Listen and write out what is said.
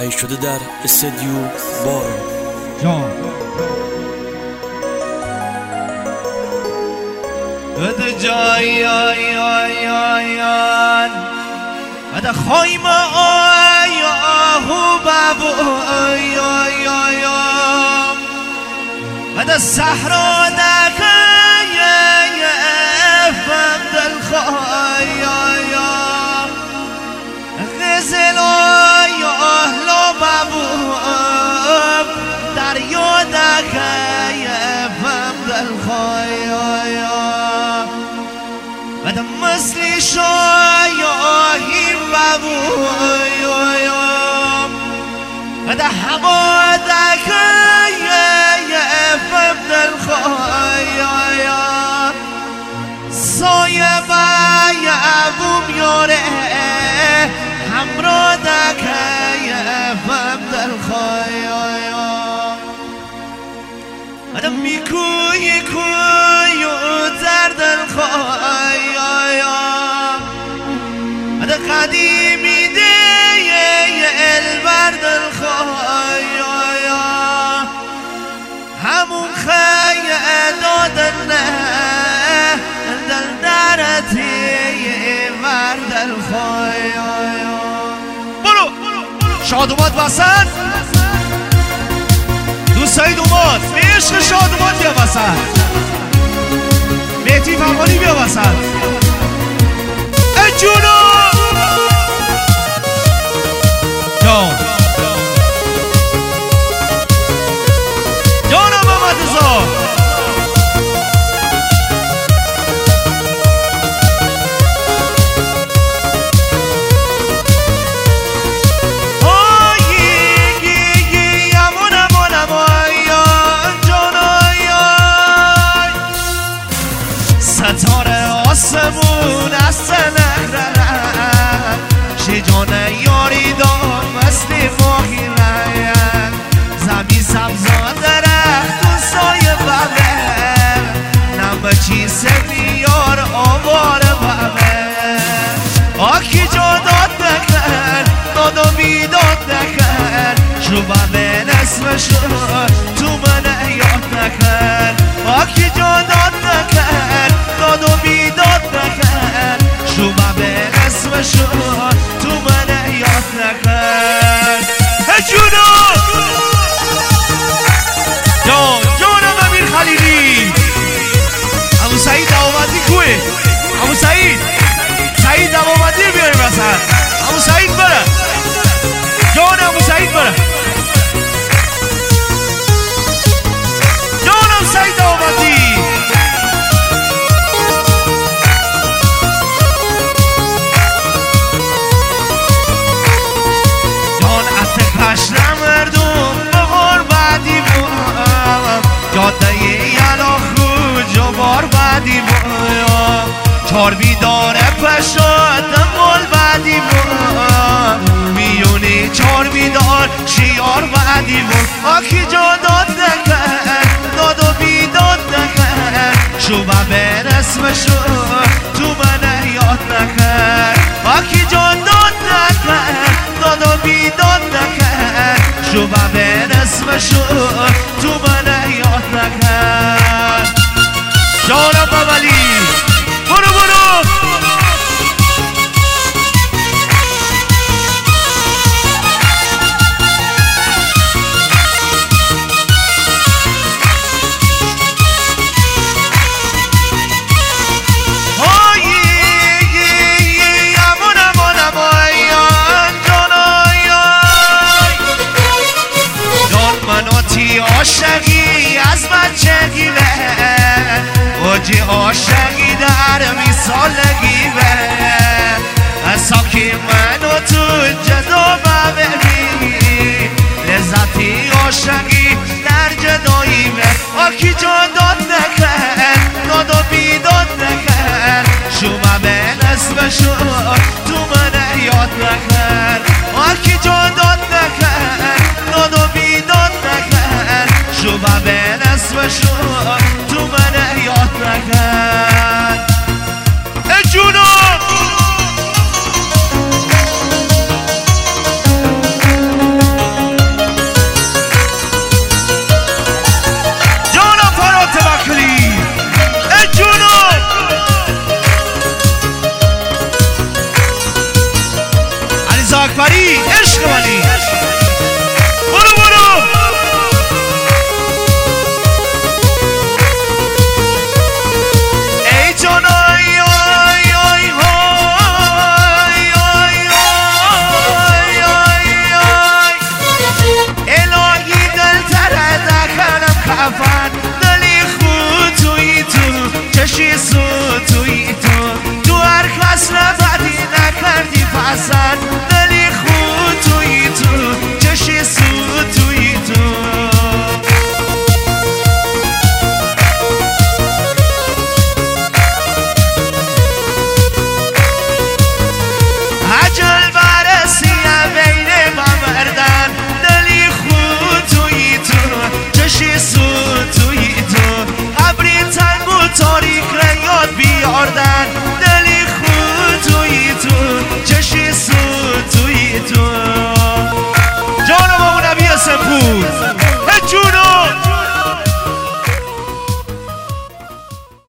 تهیه شده در استودیو بارون جان بده جای بده خواهیم آهو بابو بده صحرا نکه فقد الخواهی غزل لا بابو دریا نکه فقد الخواهی بده مثلی شایاهی بابو بده هوا دکه فقد الخواهی سایه بای ابو میاره همراه دکه فقد الخواهی آدم میکوی کوی و درد الخواهی آدم قدیمی دیه البرد الخواهی همون خیه دادنه دل درتی ورد الخواهی برو شادومات وسط دوستای دومات عشق شادومات بیا وسط مهدی فرمانی بیا وسط ای جونو جان جانم محمد رضا آسمون از سنگرن شجان یاری دار مثل ماهی رنگ زمین سبزان درخت و سایه ببه نمچی سمیار آوار ببه آکی جا داد نکن داد و بیداد نکن شو ببه نصف شد تو من یاد نکن آکی جا داد نکن داد و بیداد نکن شو ببه نصف شد تو من یاد نکن جونو جانم امیر خلیلی ابو سعید دوامدی کوه ابو سعید دوامدی بیاریم وسط ابو سعید بره جان ابو سعید بره جانم سعید دوامدی جان اتکش نمردم بغار بعدی بام جاده یلا خوج و بار بعدی بام چار بیداره پشاد مال بعدی بام میونی چار بیدار شیار بعدی بام آکی جا داد نکن داد و بیداد نکن شو ببه نصف شد تو من یاد نکن آکی جا داد نکن داد و بیداد نکن شو ببه نصف شد تو من یاد نکن جانم ببلی برو عاشقی از بچگی به اوجی عاشقی در میسالگی به ساکی منو تو جدا ببینی لذتی عاشقی در جدایی به آکی جان داد نکن داد و بیداد نکن شو به نصف شد تو من یاد نکن آکی جان داد نکن داد و بیداد نکن شو به نصف شد تو من یاد نکن ای جونو اکبری عشق منی برو برو ای جان آی آی آی آی آی آی آی آی الهی دل ترد کنم کفن دلی خود توی تو چشی سود توی تو هر کس نبدی نکردی پسند دلی خود توی تو چشی سود توی تو عجل برسیم بین بمردن دلی خود توی تو چشی سود توی تو قبری تنگ و تاریک ریاد بیاردن دلی خود توی تو چشی سود توی تو جانم آقا نبی سپور جونو